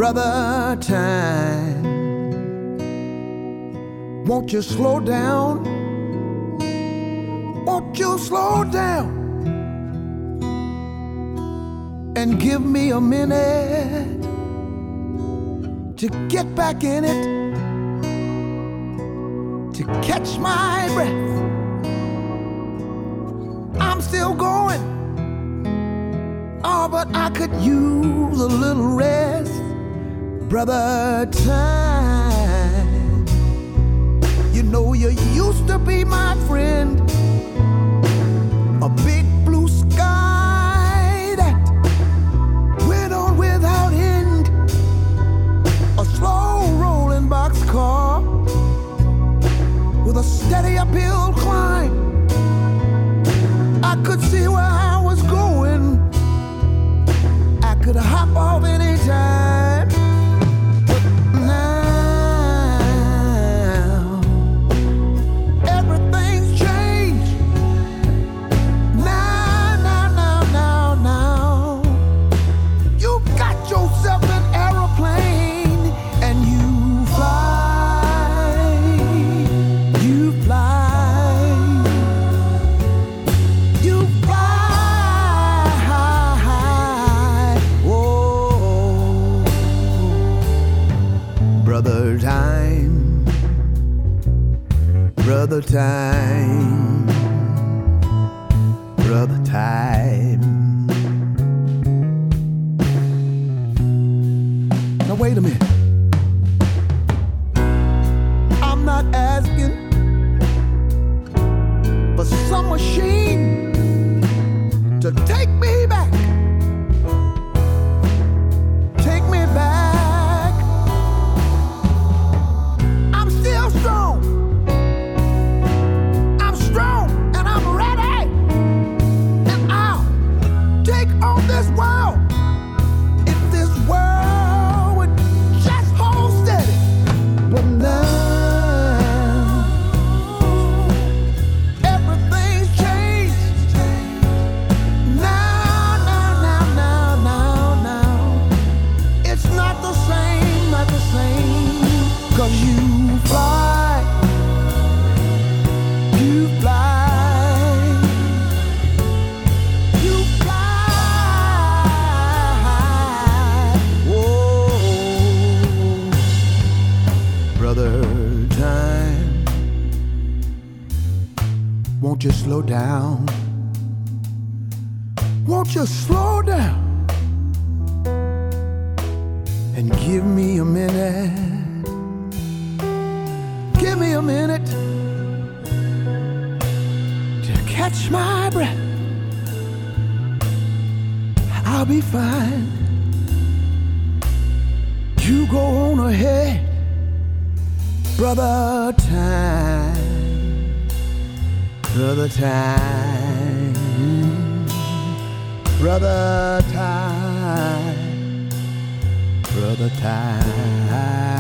Brother Time, won't you slow down? Won't you slow down and give me a minute to get back in it, to catch my breath? I'm still going, oh, but I could use a little rest. Brother Time, you know you used to be my friend, a big blue sky that went on without end, a slow rolling boxcar with a steady uphill climb. I could see where I was going, I could hop off anytime. Brother Time, Brother Time, Brother Time. Now wait a minute. I'm not asking for some machine to take me back. Take me back. Brother Time, won't you slow down? Won't you slow down and give me a minute? Give me a minute to catch my breath. I'll be fine. You go on ahead. Brother Time, Brother Time, Brother Time, Brother Time.